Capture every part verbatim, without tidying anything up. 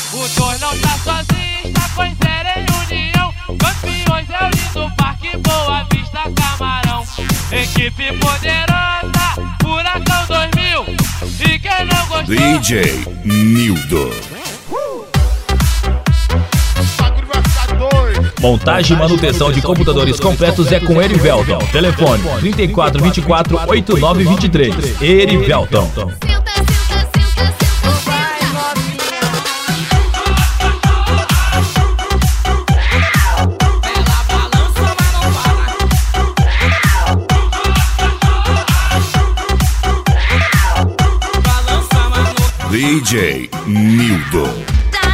O dois não tá sozinho, está com a série em união. Campeões é o lindo Parque Boa Vista Camarão. Equipe poderosa, Furacão dois mil. E quem não gostou? D J Nildo. Montagem e manutenção de computadores completos é com Erivelton. Telefone trinta e quatro, vinte e quatro, oitenta e nove, vinte e três. Erivelton. D J Nildo.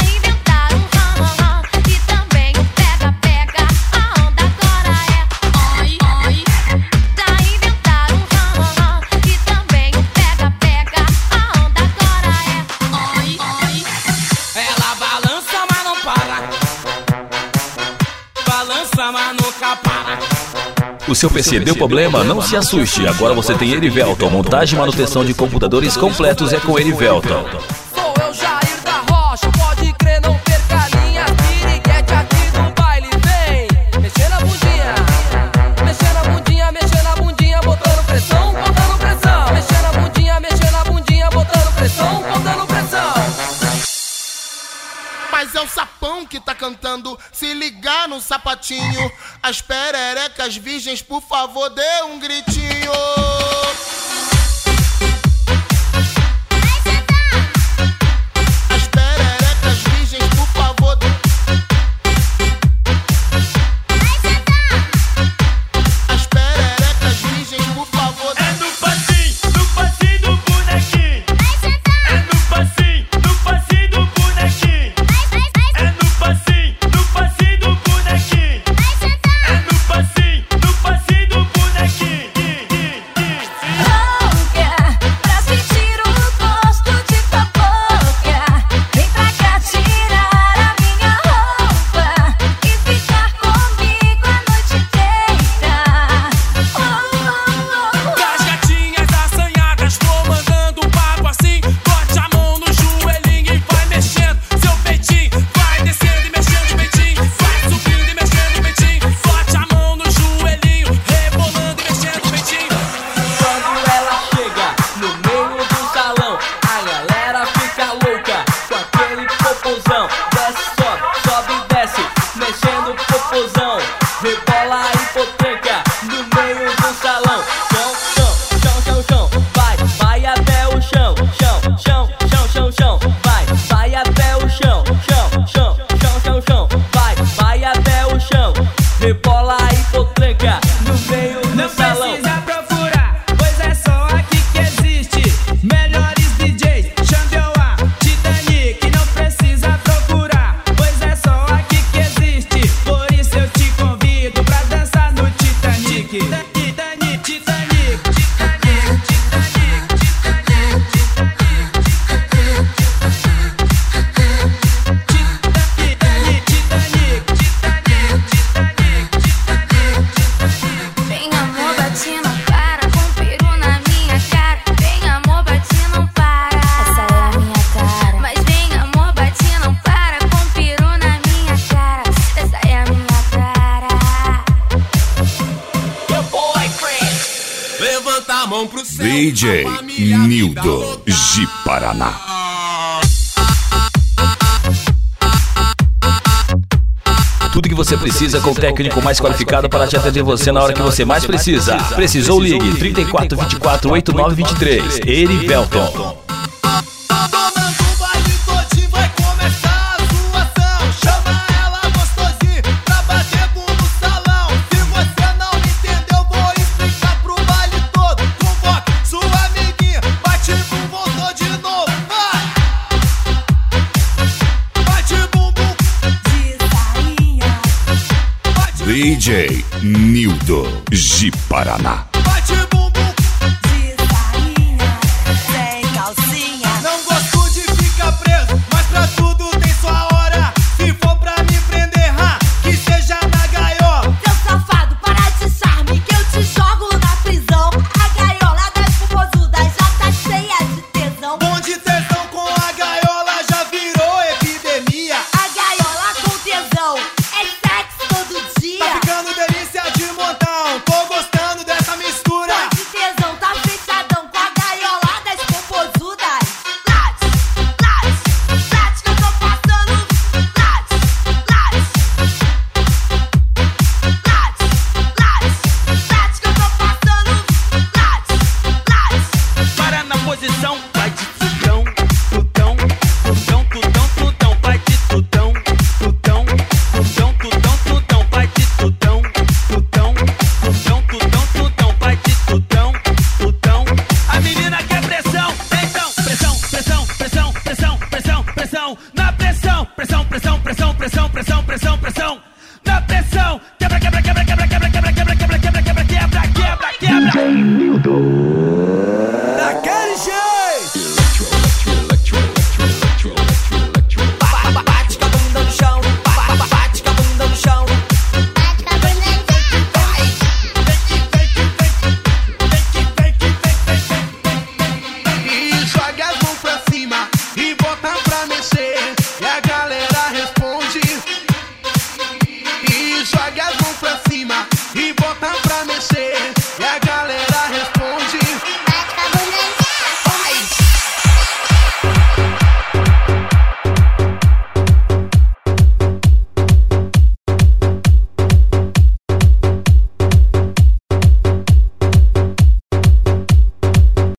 O seu P C deu problema? Não se assuste. Agora você tem Erivelton. Montagem e manutenção de computadores completos é com Erivelton. Sou eu, Jair da Rocha, pode crer, não perca a linha. Piriguete aqui no baile, vem mexer na bundinha, mexer na bundinha, mexer na bundinha, botando pressão, botando pressão. Mexer na bundinha, mexer na bundinha, botando pressão, botando pressão. Mas é o sapão que tá cantando, se ligar no sapatinho. As pererecas virgens, por favor, dê um gritinho. As pererecas virgens, por favor, dê... As pererecas virgens, por favor, dê... É no passinho, no passinho do bonequinho. É no passinho, no passinho do bonequinho. É no passinho, no passinho do bonequinho. É no passinho, no passinho do bonequinho. Louca, pra sentir o gosto de tua boca. Vem pra cá tirar a minha roupa e ficar comigo a noite inteira. Oh, oh, oh. Das gatinhas assanhadas, vou mandando um papo assim. Bote a mão no joelhinho e vai mexendo seu peitinho. Vai descendo e mexendo o peitinho. Vai subindo e mexendo o peitinho. Bote a mão no joelhinho, rebolando e mexendo o peitinho. Quando ela chega no meio do salão, a galera fica louca com aquele popozão. Desce, sobe, sobe e desce, mexendo o popozão. Rebola e potranca no meio do salão. Chão, chão, chão, chão, chão, vai, vai até o chão. Chão, chão, chão, chão, chão, vai, vai até o chão. Chão, chão, chão, chão, chão, vai, vai até o chão. Rebola e potranca no meio do salão. Não precisa procurar, pois é só aqui que existe. Melhores D Js, Xambioá, Titanic. Não precisa procurar, pois é só aqui que existe. Por isso eu te convido pra dançar no Titanic. Titanic, Titanic, Titanic, Titanic, Titanic, Vem amor, bate, não para, com peru na minha cara. Vem amor, bate, não para, essa é a minha cara. Mas vem amor, bate, não para, com peru na minha cara. Essa é a minha cara. levanta a mão pro céu. D J Nildo de Paraná. Tudo que você precisa com o técnico mais qualificado para te atender você na hora que você mais precisa. Precisou, ligue trinta e quatro, vinte e quatro, oitenta e nove, vinte e três. Erivelton. Tomando o baile todinho, vai começar a zoação. Chama ela gostosinha pra bater bum no salão. Se você não entendeu, vou explicar pro baile todo. Convoque sua amiguinha, bate bum, voltou de novo. Vai! Bate bum bum De sainha, D J Nildo de Paraná. bate bum bum. de sainha, sem calcinha. Não gosto de ficar preso, mas pra tudo tem sua hora. Se for pra me prender, ha, que seja na gaiola. Seu safado, para de charme que eu te jogo na prisão. A gaiola das pupozudas já tá cheia de tesão. Bom de tesão com a gaiola já virou epidemia. pressão, pressão, pressão, pressão, pressão, pressão, pressão.